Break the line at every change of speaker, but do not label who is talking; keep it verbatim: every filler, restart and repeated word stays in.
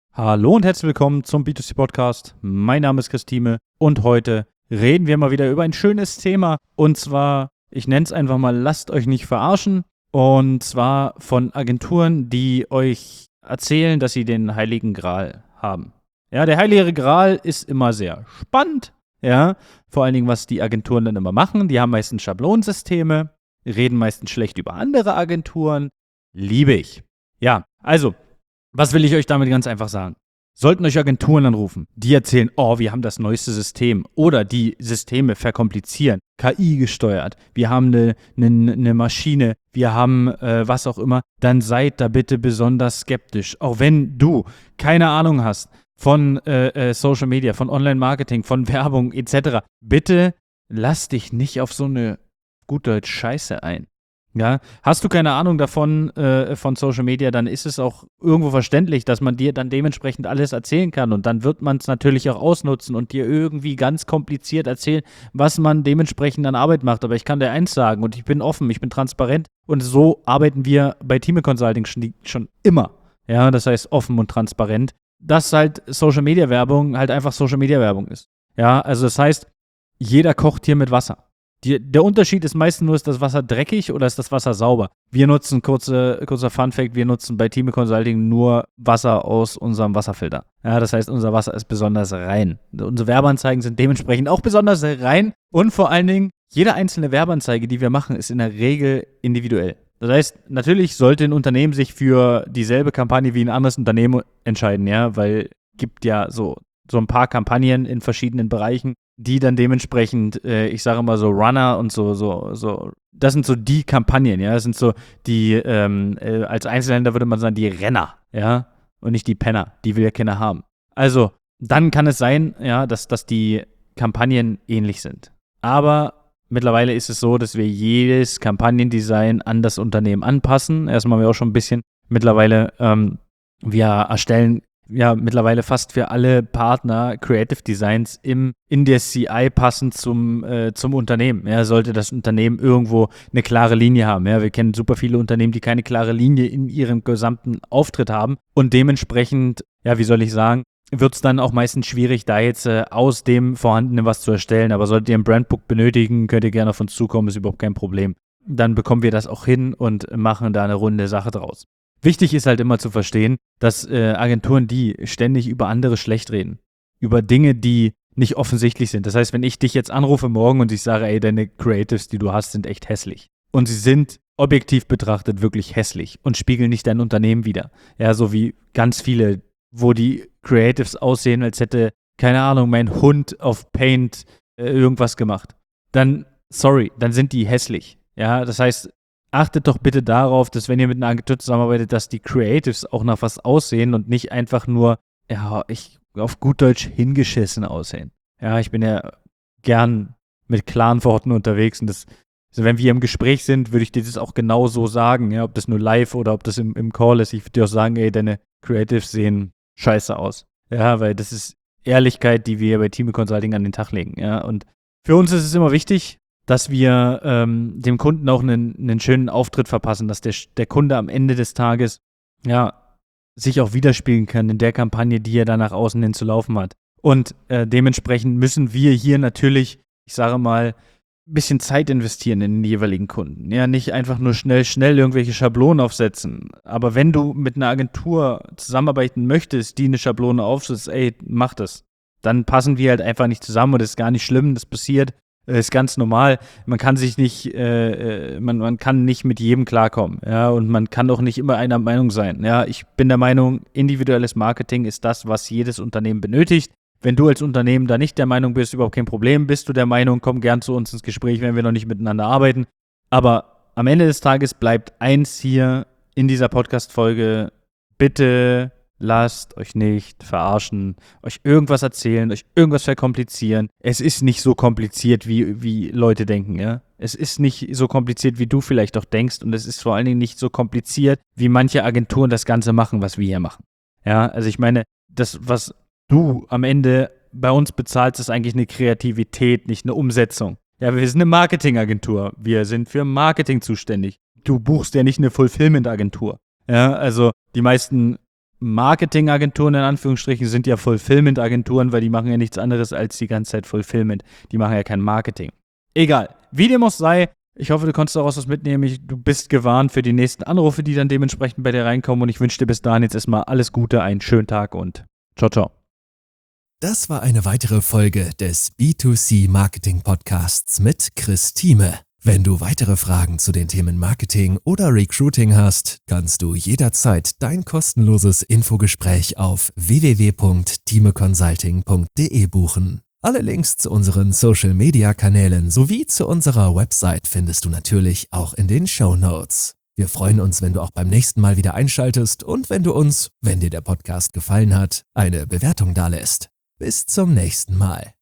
Hallo und herzlich willkommen zum B zwei C Podcast. Mein Name ist Christine und heute reden wir mal wieder über ein schönes Thema. Und zwar, ich nenne es einfach mal, lasst euch nicht verarschen. Und zwar von Agenturen, die euch erzählen, dass sie den Heiligen Gral haben. Ja, der Heilige Gral ist immer sehr spannend. Ja, vor allen Dingen, was die Agenturen dann immer machen. Die haben meistens Schablonensysteme, reden meistens schlecht über andere Agenturen. Liebe ich. Ja, also, was will ich euch damit ganz einfach sagen? Sollten euch Agenturen anrufen, die erzählen, oh, wir haben das neueste System oder die Systeme verkomplizieren, K I gesteuert, wir haben eine, eine, eine Maschine, wir haben äh, was auch immer, dann seid da bitte besonders skeptisch. Auch wenn du keine Ahnung hast von äh, äh, Social Media, von Online-Marketing, von Werbung et cetera. Bitte lass dich nicht auf so eine gut Deutsch Scheiße ein. Ja, hast du keine Ahnung davon, äh, von Social Media, dann ist es auch irgendwo verständlich, dass man dir dann dementsprechend alles erzählen kann und dann wird man es natürlich auch ausnutzen und dir irgendwie ganz kompliziert erzählen, was man dementsprechend an Arbeit macht. Aber ich kann dir eins sagen und ich bin offen, ich bin transparent und so arbeiten wir bei Thieme Consulting schon, schon immer. Ja, das heißt offen und transparent, dass halt Social Media Werbung halt einfach Social Media Werbung ist. Ja, also das heißt, jeder kocht hier mit Wasser. Die, der Unterschied ist meistens nur, ist das Wasser dreckig oder ist das Wasser sauber? Wir nutzen, kurze, kurzer Funfact, wir nutzen bei Thieme Consulting nur Wasser aus unserem Wasserfilter. Ja, das heißt, unser Wasser ist besonders rein. Unsere Werbeanzeigen sind dementsprechend auch besonders rein und vor allen Dingen, jede einzelne Werbeanzeige, die wir machen, ist in der Regel individuell. Das heißt, natürlich sollte ein Unternehmen sich für dieselbe Kampagne wie ein anderes Unternehmen entscheiden, ja, weil es gibt ja so, so ein paar Kampagnen in verschiedenen Bereichen, die dann dementsprechend, äh, ich sage mal so Runner und so, so, so, das sind so die Kampagnen, ja, das sind so die, ähm, äh, als Einzelhändler würde man sagen, die Renner, ja, und nicht die Penner, die will ja keiner haben. Also, dann kann es sein, ja, dass, dass die Kampagnen ähnlich sind. Aber mittlerweile ist es so, dass wir jedes Kampagnendesign an das Unternehmen anpassen. Erstmal haben wir auch schon ein bisschen, mittlerweile, ähm, wir erstellen ja mittlerweile fast für alle Partner Creative Designs im, in der C I passend zum, äh, zum Unternehmen. Ja, sollte das Unternehmen irgendwo eine klare Linie haben. Ja, wir kennen super viele Unternehmen, die keine klare Linie in ihrem gesamten Auftritt haben und dementsprechend, ja, wie soll ich sagen, wird es dann auch meistens schwierig, da jetzt äh, aus dem Vorhandenen was zu erstellen. Aber solltet ihr ein Brandbook benötigen, könnt ihr gerne auf uns zukommen, ist überhaupt kein Problem. Dann bekommen wir das auch hin und machen da eine runde Sache draus. Wichtig ist halt immer zu verstehen, dass äh, Agenturen, die ständig über andere schlecht reden, über Dinge, die nicht offensichtlich sind. Das heißt, wenn ich dich jetzt anrufe morgen und ich sage, ey, deine Creatives, die du hast, sind echt hässlich. Und sie sind objektiv betrachtet wirklich hässlich und spiegeln nicht dein Unternehmen wider. Ja, so wie ganz viele, wo die Creatives aussehen, als hätte, keine Ahnung, mein Hund auf Paint äh, irgendwas gemacht. Dann, sorry, dann sind die hässlich. Ja, das heißt, achtet doch bitte darauf, dass wenn ihr mit einer Agentur zusammenarbeitet, dass die Creatives auch nach was aussehen und nicht einfach nur, ja, ich auf gut Deutsch hingeschissen aussehen. Ja, ich bin ja gern mit klaren Worten unterwegs und das, also wenn wir im Gespräch sind, würde ich dir das auch genau so sagen, ja, ob das nur live oder ob das im, im Call ist. Ich würde dir auch sagen, ey, deine Creatives sehen scheiße aus. Ja, weil das ist Ehrlichkeit, die wir bei Thieme Consulting an den Tag legen, ja, und für uns ist es immer wichtig, dass wir ähm, dem Kunden auch einen, einen schönen Auftritt verpassen, dass der, der Kunde am Ende des Tages ja, sich auch widerspiegeln kann in der Kampagne, die er da nach außen hin zu laufen hat. Und äh, dementsprechend müssen wir hier natürlich, ich sage mal, ein bisschen Zeit investieren in den jeweiligen Kunden. Ja, nicht einfach nur schnell, schnell irgendwelche Schablonen aufsetzen. Aber wenn du mit einer Agentur zusammenarbeiten möchtest, die eine Schablone aufsetzt, ey, mach das. Dann passen wir halt einfach nicht zusammen und das ist gar nicht schlimm, das passiert. Ist ganz normal. Man kann sich nicht, äh, man, man kann nicht mit jedem klarkommen, ja, und man kann auch nicht immer einer Meinung sein. Ja, ich bin der Meinung, individuelles Marketing ist das, was jedes Unternehmen benötigt. Wenn du als Unternehmen da nicht der Meinung bist, überhaupt kein Problem, bist du der Meinung, komm gern zu uns ins Gespräch, wenn wir noch nicht miteinander arbeiten. Aber am Ende des Tages bleibt eins hier in dieser Podcast-Folge: Bitte lasst euch nicht verarschen, euch irgendwas erzählen, euch irgendwas verkomplizieren. Es ist nicht so kompliziert, wie, wie Leute denken, ja. Es ist nicht so kompliziert, wie du vielleicht auch denkst und es ist vor allen Dingen nicht so kompliziert, wie manche Agenturen das Ganze machen, was wir hier machen. Ja, also ich meine, das, was du am Ende bei uns bezahlst, ist eigentlich eine Kreativität, nicht eine Umsetzung. Ja, wir sind eine Marketingagentur. Wir sind für Marketing zuständig. Du buchst ja nicht eine Fulfillment-Agentur. Ja, also die meisten Marketingagenturen in Anführungsstrichen sind ja Fulfillment-Agenturen, weil die machen ja nichts anderes als die ganze Zeit Fulfillment. Die machen ja kein Marketing. Egal, wie dem auch sei, ich hoffe, du konntest daraus was mitnehmen. Ich, du bist gewarnt für die nächsten Anrufe, die dann dementsprechend bei dir reinkommen. Und ich wünsche dir bis dahin jetzt erstmal alles Gute, einen schönen Tag und ciao, ciao.
Das war eine weitere Folge des B zwei C Marketing Podcasts mit Chris Thieme. Wenn du weitere Fragen zu den Themen Marketing oder Recruiting hast, kannst du jederzeit dein kostenloses Infogespräch auf w w w punkt thieme consulting punkt d e buchen. Alle Links zu unseren Social-Media-Kanälen sowie zu unserer Website findest du natürlich auch in den Shownotes. Wir freuen uns, wenn du auch beim nächsten Mal wieder einschaltest und wenn du uns, wenn dir der Podcast gefallen hat, eine Bewertung dalässt. Bis zum nächsten Mal.